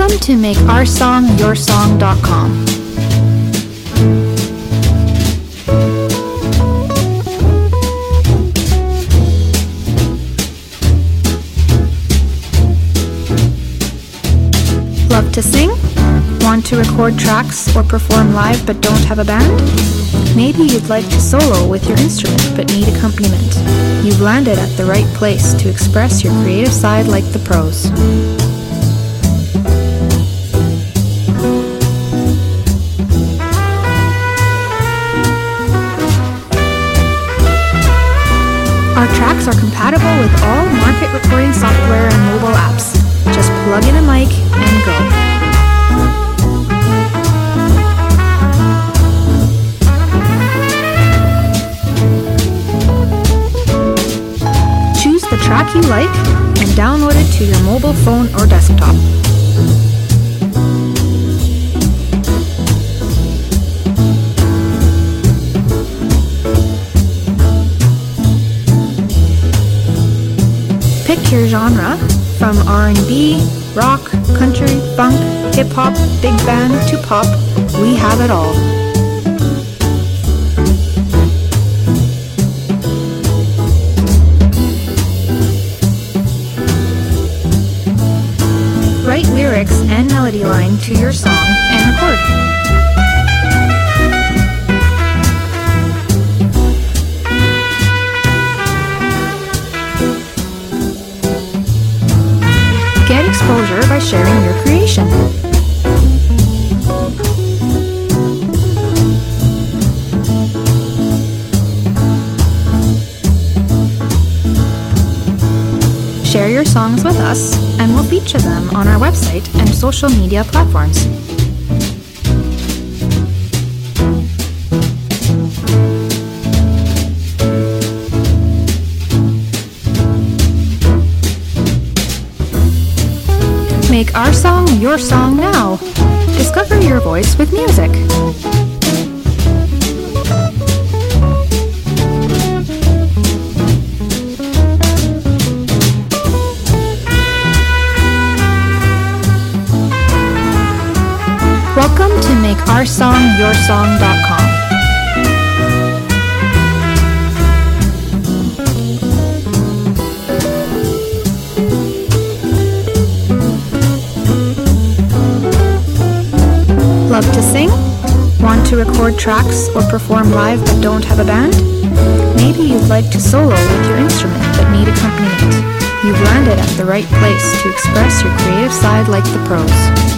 Welcome to MakeOurSongYourSong.com. Love to sing? Want to record tracks or perform live but don't have a band? Maybe you'd like to solo with your instrument but need accompaniment. You've landed at the right place to express your creative side like the pros. Our tracks are compatible with all market recording software and mobile apps. Just plug in a mic and go. Choose the track you like and download it to your mobile phone or desktop. Pick your genre, from R&B, rock, country, funk, hip-hop, big band to pop, we have it all. Write lyrics and melody line to your song and record. Get exposure by sharing your creation. Share your songs with us, and we'll feature them on our website and social media platforms. Make our song your song now. Discover your voice with music. Welcome to MakeOurSongYourSong.com. Love to sing? Want to record tracks or perform live but don't have a band? Maybe you'd like to solo with your instrument but need accompaniment. You've landed at the right place to express your creative side like the pros.